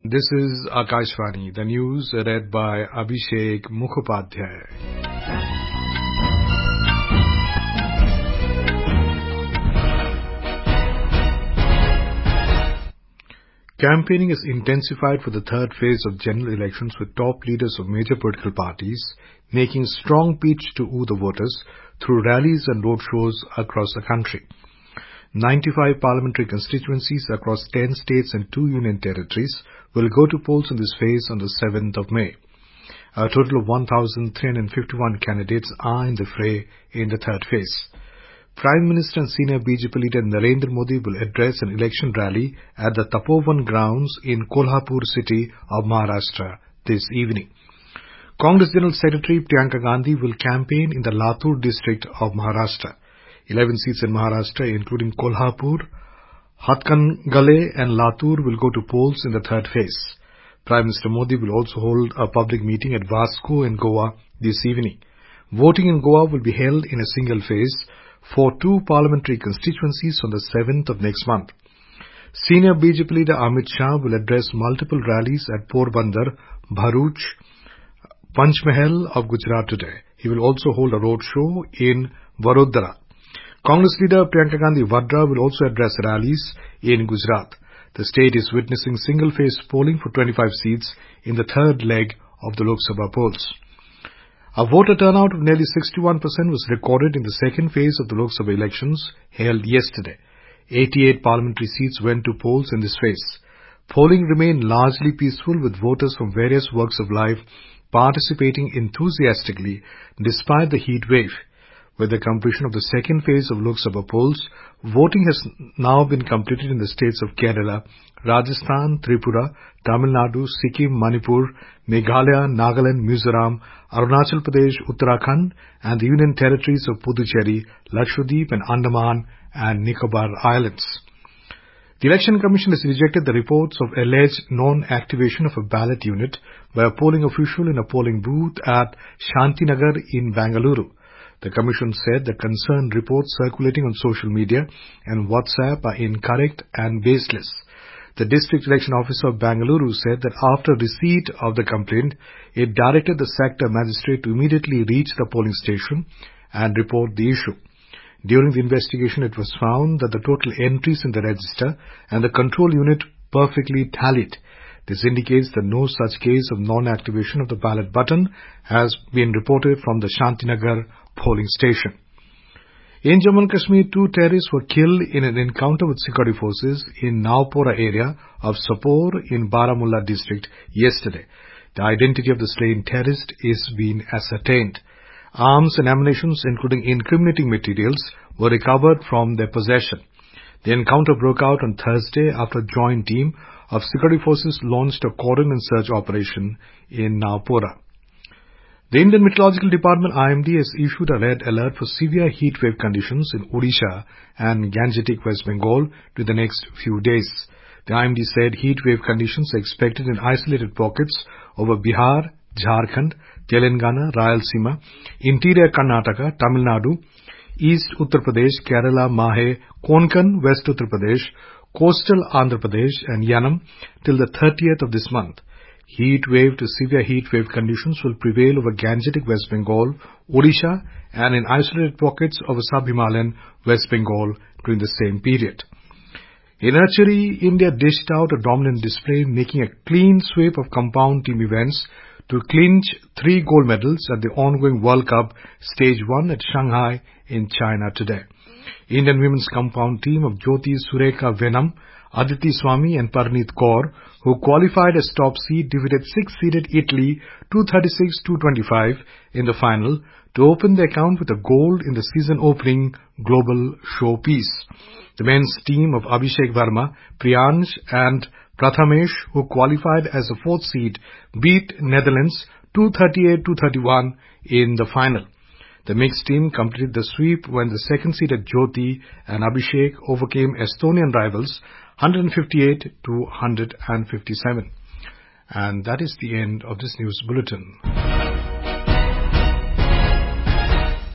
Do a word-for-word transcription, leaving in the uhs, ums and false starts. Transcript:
This is Akashvani, the news read by Abhishek Mukhopadhyay. Campaigning is intensified for the third phase of general elections, with top leaders of major political parties making strong pitch to woo the voters through rallies and roadshows across the country. ninety-five parliamentary constituencies across ten states and two union territories will go to polls in this phase on the seventh of May. A total of one thousand three hundred fifty-one candidates are in the fray in the third phase. Prime Minister and senior B J P leader Narendra Modi will address an election rally at the Tapovan grounds in Kolhapur city of Maharashtra this evening. Congress General Secretary Priyanka Gandhi will campaign in the Latur district of Maharashtra. Eleven seats in Maharashtra, including Kolhapur, Hatkangale and Latur, will go to polls in the third phase. Prime Minister Modi will also hold a public meeting at Vasco in Goa this evening. Voting in Goa will be held in a single phase for two parliamentary constituencies on the seventh of next month. Senior B J P leader Amit Shah will address multiple rallies at Porbandar, Bharuch, Panchmahal of Gujarat today. He will also hold a roadshow in Vadodara. Congress leader Priyanka Gandhi Vadra will also address rallies in Gujarat. The state is witnessing single-phase polling for twenty-five seats in the third leg of the Lok Sabha polls. A voter turnout of nearly sixty-one percent was recorded in the second phase of the Lok Sabha elections held yesterday. eighty-eight parliamentary seats went to polls in this phase. Polling remained largely peaceful, with voters from various walks of life participating enthusiastically despite the heat wave. With the completion of the second phase of Lok Sabha polls, voting has now been completed in the states of Kerala, Rajasthan, Tripura, Tamil Nadu, Sikkim, Manipur, Meghalaya, Nagaland, Mizoram, Arunachal Pradesh, Uttarakhand, and the Union Territories of Puducherry, Lakshadweep, and Andaman and Nicobar Islands. The Election Commission has rejected the reports of alleged non-activation of a ballot unit by a polling official in a polling booth at Shantinagar in Bangalore. The Commission said the concerned reports circulating on social media and WhatsApp are incorrect and baseless. The District Election Officer of Bangalore said that after receipt of the complaint, it directed the sector magistrate to immediately reach the polling station and report the issue. During the investigation, it was found that the total entries in the register and the control unit perfectly tallied. This indicates that no such case of non-activation of the ballot button has been reported from the Shantinagar polling station. In Jammu and Kashmir, two terrorists were killed in an encounter with security forces in Naupora area of Sopore in Baramulla district yesterday. The identity of the slain terrorist is being ascertained. Arms and ammunition, including incriminating materials, were recovered from their possession. The encounter broke out on Thursday after a joint team of security forces launched a cordon and search operation in Naupora. The Indian Meteorological Department I M D has issued a red alert for severe heat wave conditions in Odisha and Gangetic West Bengal during the next few days. The I M D said heat wave conditions are expected in isolated pockets over Bihar, Jharkhand, Telangana, Rayalaseema, interior Karnataka, Tamil Nadu, East Uttar Pradesh, Kerala, Mahe, Konkan, West Uttar Pradesh, coastal Andhra Pradesh and Yanam till the thirtieth of this month. Heat wave to severe heat wave conditions will prevail over Gangetic West Bengal, Odisha, and in isolated pockets over sub-Himalayan West Bengal during the same period. In archery, India dished out a dominant display, making a clean sweep of compound team events to clinch three gold medals at the ongoing World Cup Stage one at Shanghai in China today. Indian women's compound team of Jyoti Surekha Venam, Aditi Swami and Parneet Kaur, who qualified as top seed, defeated six-seeded Italy two thirty-six to two twenty-five in the final to open the account with a gold in the season-opening global showpiece. The men's team of Abhishek Verma, Priyansh and Prathamesh, who qualified as a fourth seed, beat Netherlands two thirty-eight to two thirty-one in the final. The mixed team completed the sweep when the second-seeded Jyoti and Abhishek overcame Estonian rivals one fifty-eight to one fifty-seven. And that is the end of this news bulletin.